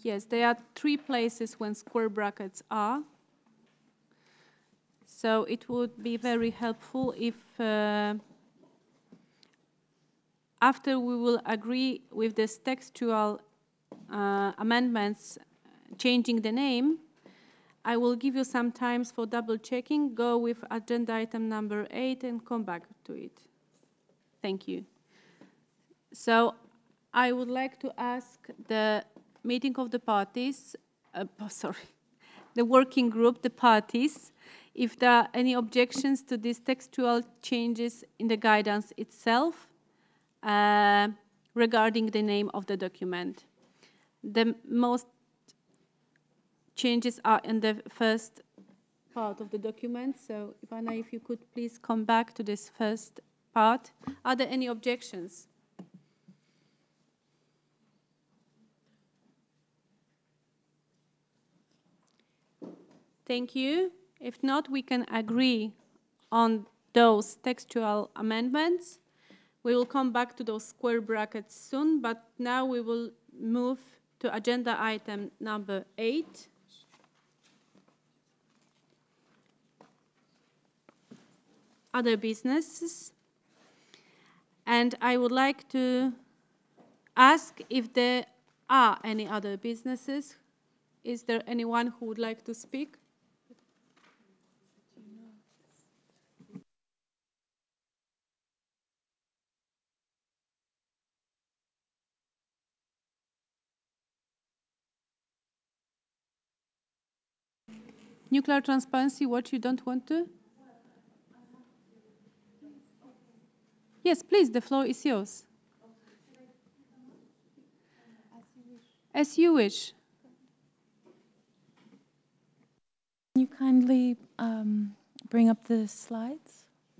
Yes, there are 3 places when square brackets are. So it would be very helpful if after we will agree with this textual amendments changing the name, I will give you some times for double checking, go with agenda item number 8 and come back to it. Thank you. So I would like to ask the meeting of the parties, the working group, the parties, if there are any objections to these textual changes in the guidance itself regarding the name of the document. The most changes are in the first part of the document. So, Ivana, if you could please come back to this first part. Are there any objections? Thank you. If not, we can agree on those textual amendments. We will come back to those square brackets soon, but now we will move to agenda item number 8. Other businesses. And I would like to ask if there are any other businesses. Is there anyone who would like to speak? Nuclear transparency, what you don't want to? Yes, please, the floor is yours. As you wish. Can you kindly bring up the slides?